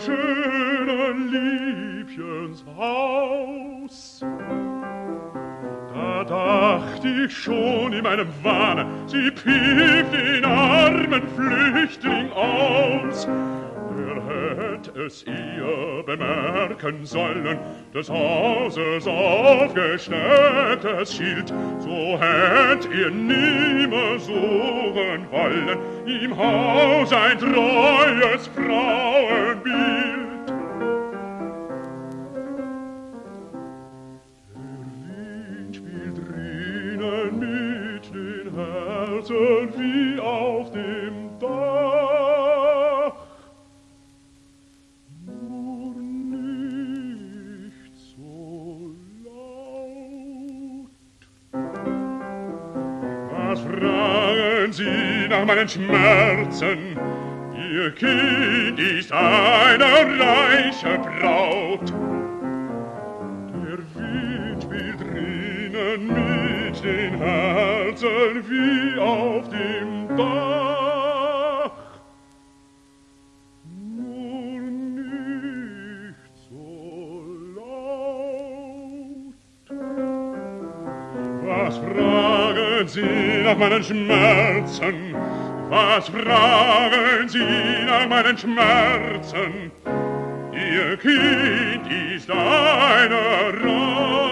schönen Liebchens Haus. Da dacht ich schon in meinem Wahne, sie piept den armen Flüchtling aus. Wer hätt es ihr bemerken sollen, des Hauses aufgestelltes Schild, so hätt ihr nimmer suchen wollen, im Haus ein treues Frauenbild. Wie auf dem Dach, nur nicht so laut. Was fragen Sie nach meinen Schmerzen? Ihr Kind ist eine reiche Braut. Der Wind spielt drinnen mit den Herzen wie auf dem Dach, nur nicht so laut. Was fragen Sie nach meinen Schmerzen? Was fragen Sie nach meinen Schmerzen? Ihr Kind ist eine Rache.